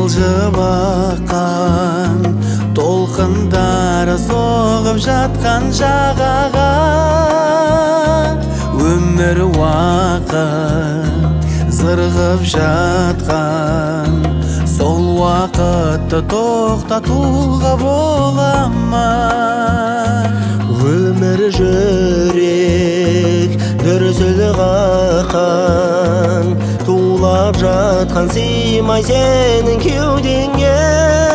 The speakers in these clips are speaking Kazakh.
жылжып аккан толкундар согуп жаткан жагага өмүр убакыт зыргып жаткан сол убакытты токтотууга боламы? Өмір жүрек дүрсіл қаққан тулап жатқан сыймай сенің кеудеңе.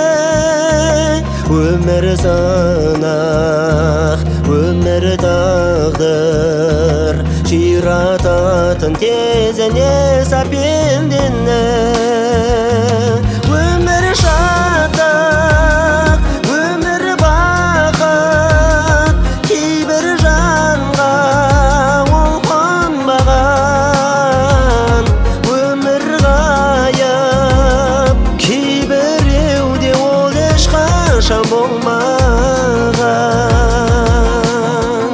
Өмір сынақ, өмір тағдыр ширататын тезіне сапендені. Өмір шаттық, өмір бақыт, кейбір жанға ол қонбаған. Өмір ғайып, кейбіреуде ол ешқашан болмаған.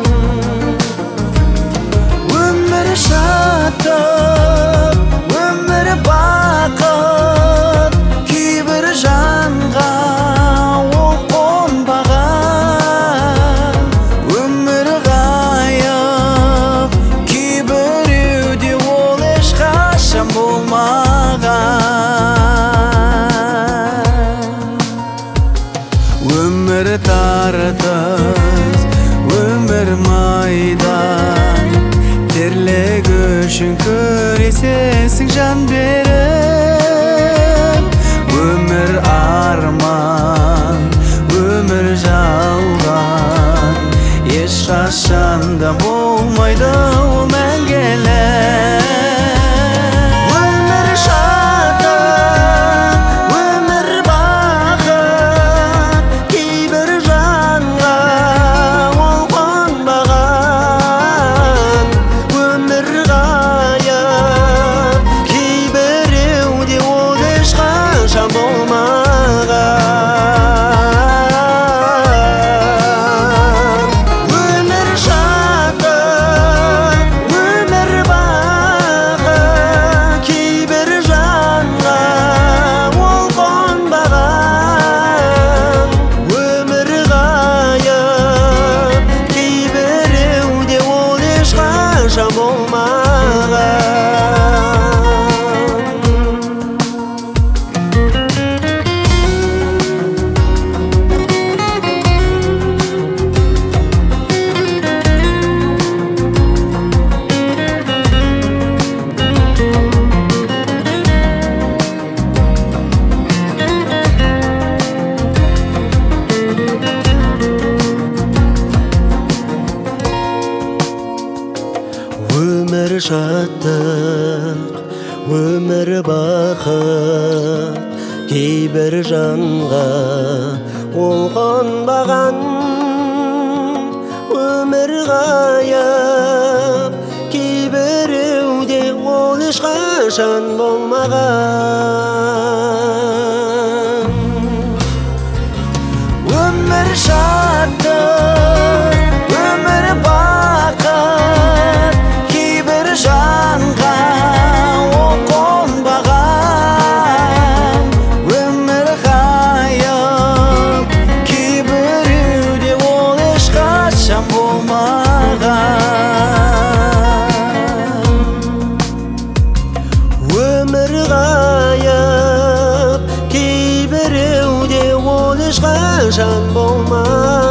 Өмір шаттық, өмір бақыт, кейбір жанға ол қонбаған. Өмір ғайып, кейбіреуде ол ешқашан болмаған. Өмір тартыс, өмір майдан, терлік үшін күресесің жан беріп. Өмір арман, өмір жалған, ешқашан да болмайды ол мәңгілік. Өмір шаттық, өмір бақыт, кейбір жанға ол қонбаған. Өмір ғайып, кейбіреуде ол ешқашан болмаған. Өмір шаттық, өмір бақыт, кейбір жанға ол қонбаған. Өмір ғайып, кейбіреуде ол ешқашан болмаған. Өмір шаттық, өмір бақыт, кейбір жанға ол қонбаған. Өмір ғайып, кейбіреуде ол ешқашан болмаған. Өмір шаттық, өмір бақыт, кейбір жанға ол қонбаған. Өмір ғайып, кейбіреуде ол ешқашан болмаған. Өмір ғайып, кейбіреуде ол ешқашан болмаған.